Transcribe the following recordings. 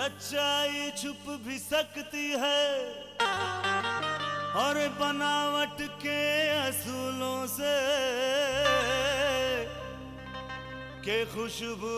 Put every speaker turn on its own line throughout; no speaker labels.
सच्चाई छुप भी सकती है और बनावट के असूलों से के खुशबू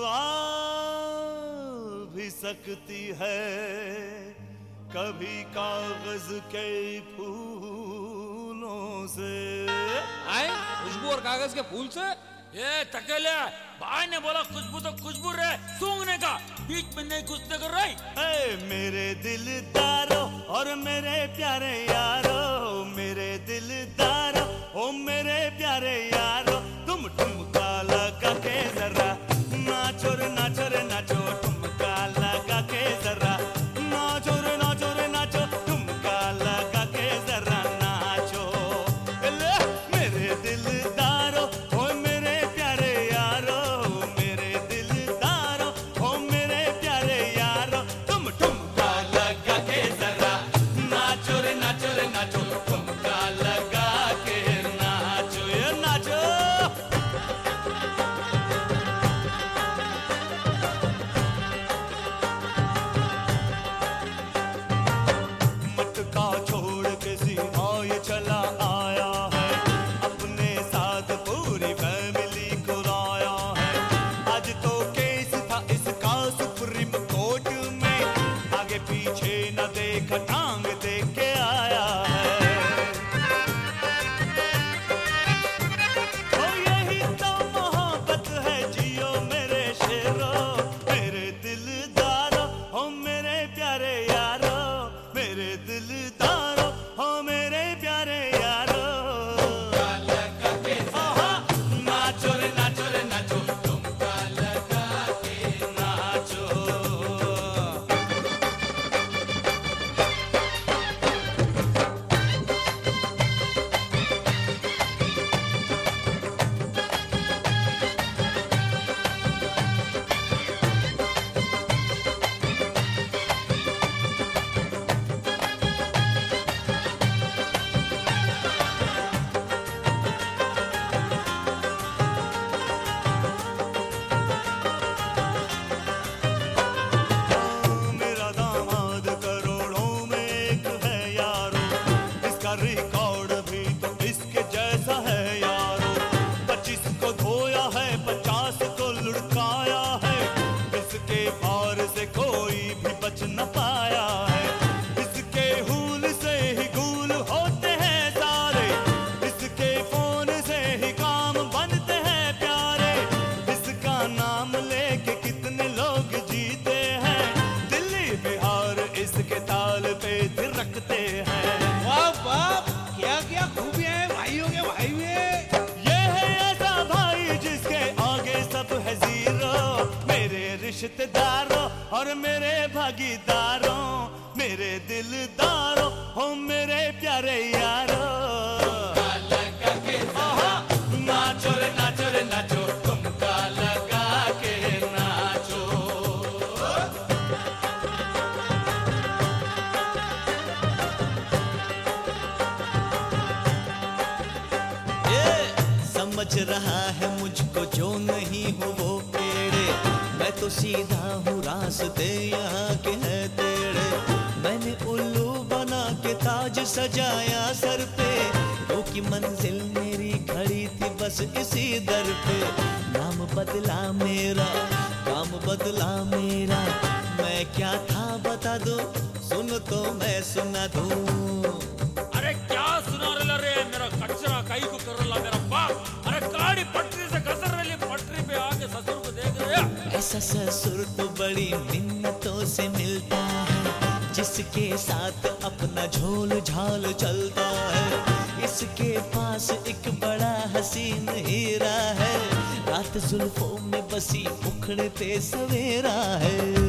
आ भी सकती है कभी कागज के फूलों से।
आए खुशबू और कागज के फूल से? ये तकेले भाई ने बोला खुशबू तो खुशबू रहे सूंघने का, बीच में नहीं घुसने कर रही।
मेरे दिलदारो और मेरे प्यारे यारो, मेरे दिलदारो ओ मेरे प्यारे यारो, तुम ठुमका लगा के जरा नाचो रे नाचो रे नाचो, ठुमका लगा के जरा नाचो रे नाचो रे नाचो, ठुमका लगा के जरा नाचो। मेरे दिलदारो ओ मेरे प्यारे यारो, मेरे दिलदारो ओ मेरे प्यारे यारो, तुम ठुमका लगा के जरा नाचो रे नाचो रे नाचो, ठुमका लगा के नाचो ये नाचो। मटका छोड़ के सीधा ये चला आया है, अपने साथ पूरी फैमिली को लाया है। आज तो केस था इसका सुप्रीम कोर्ट में, आगे पीछे न देखा टांग देख के आया है। ओ यही तो मोहब्बत है जियो मेरे शेरो, मेरे दिलदारो ओ मेरे प्यारे यारो, मेरे दिलदारो ओ मेरे प्यारे यारो। आहा, नाचो रे नाचो रे नाचो, ठुमका लगा के नाचो। मेरा दामाद करोड़ों में एक है यारो, इसका रिकॉर्ड भी तो इसके जैसा है यारो। 25 को धोया है, 50 को लुढ़काया है, इसके पार से कोई भी बच न पाया है। इसके हुल से ही गूल होते हैं सारे, इसके फोन से ही काम बनते हैं प्यारे। इसका नाम लेके कितने लोग जीते हैं, दिल्ली बिहार इसके ताल पे थिरकते हैं।
वाह वाह, क्या क्या खूबियां हैं भाइयों के भाई में।
ये है ऐसा भाई जिसके आगे सब है जीरो, मेरे रिश्तेदारों और मेरे भागीदारों, मेरे दिलदारों हो मेरे प्यारे यारो। आहा, नाचो रे नाचो रे नाचो, ठुमका लगा के नाचो।
ये समझ रहा है मुझको जो नहीं हूँ वो पेड़े, मैं तो सीधा हूँ रास्ते यहाँ के है तेरे। मैंने उल्लू बना के ताज सजाया सर पे, क्योंकि मंजिल मेरी खड़ी थी बस इसी दर पे। नाम बदला मेरा, काम बदला मेरा, मैं क्या था बता दो, सुन तो मैं सुना दूं।
अरे क्या सुना रे मेरा कचरा कई को कर रहा मेरा बाप। अरे गाड़ी पटरी से घसर रही, पटरी पे आके ससुर को देख रहे।
ऐसा ससुर तो बड़ी मिन्नतों से मिलता है, जिसके साथ अपना झोल झाल चलता है। इसके पास एक बड़ा हसीन हीरा है, रात जुल्फों में बसी उखड़ते सवेरा है।